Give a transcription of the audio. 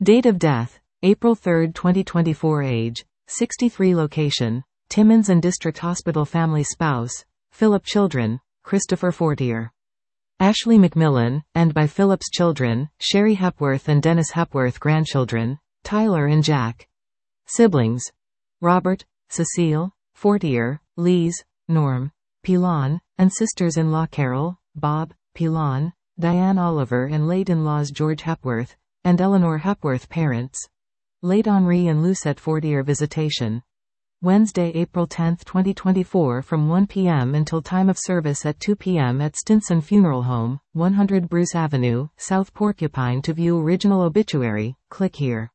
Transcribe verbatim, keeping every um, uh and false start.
Date of death, April third twenty twenty-four. Age, sixty-three. Location, Timmins and District Hospital. Family: spouse, Philip. Children, Christopher Fortier, Ashley McMillan, and by Philip's children, Sherry Hepworth and Dennis Hepworth. Grandchildren, Tyler and Jack. Siblings, Robert, Cecile, Fortier, Lise, Norm, Pilon, and sisters-in-law Carol, Bob, Pilon, Diane Oliver, and late-in-laws George Hepworth, and Eleanor Hepworth. Parents, late Henri and Lucette Fortier. Visitation, Wednesday, April tenth twenty twenty-four from one p m until time of service at two p m at Stinson Funeral Home, one hundred Bruce Avenue, South Porcupine. To view original obituary, click here.